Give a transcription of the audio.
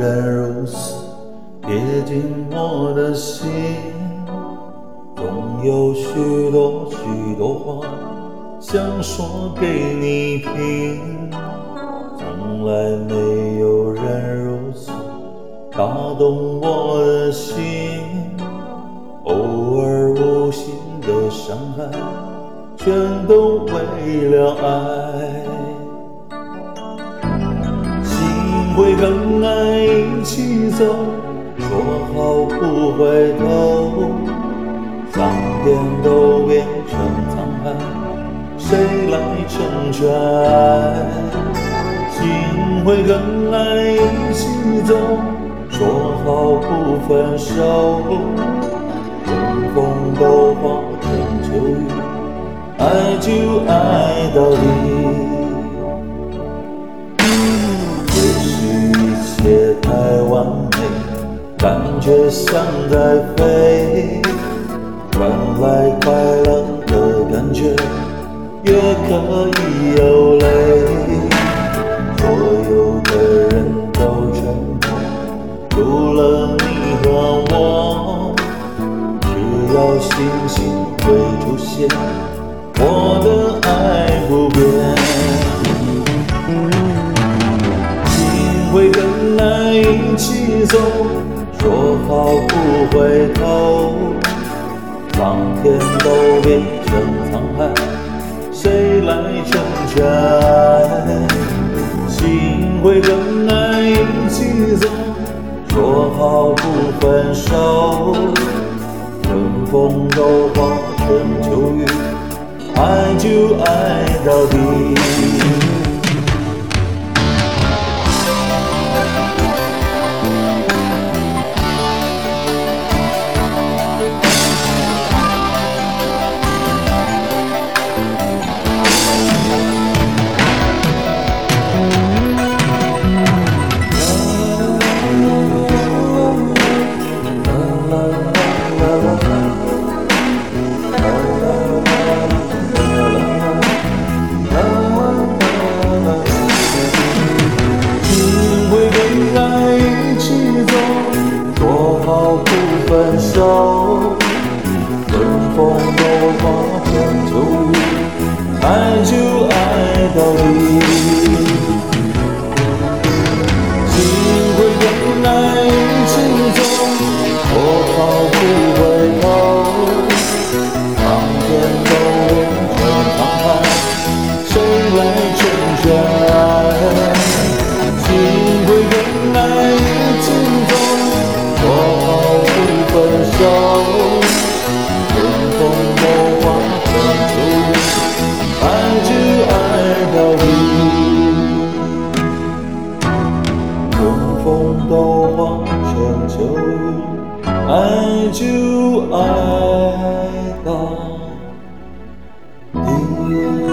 人如此跌进我的心，总有许多许多话想说给你听，从来没有人如此打动我的心，偶尔无心的伤害全都为了爱，心会跟爱一起走，说好不回头，桑田都变成沧海，谁来成全？心会跟爱一起走，说好不分手，春风都化成秋雨，爱就爱到底。也许一切太完美，感觉像在飞，换来快乐的感觉，也可以有泪。所有的人都沉默，除了你和我，只要星星会出现，我的爱不变。心会跟爱一起走，说好不回头，桑田都变成沧海，谁来成全？心会跟爱一起走，说好不分手，春风都化成秋雨，爱就爱到底。分手，春风都化成秋雨，爱就爱到底。心会跟爱一起走，说好不回头，桑田都变成沧海，谁来成全？心会跟爱一起走，说好分手，春风都化成秋雨，爱就爱到底。春风都化成秋雨，爱就爱到底。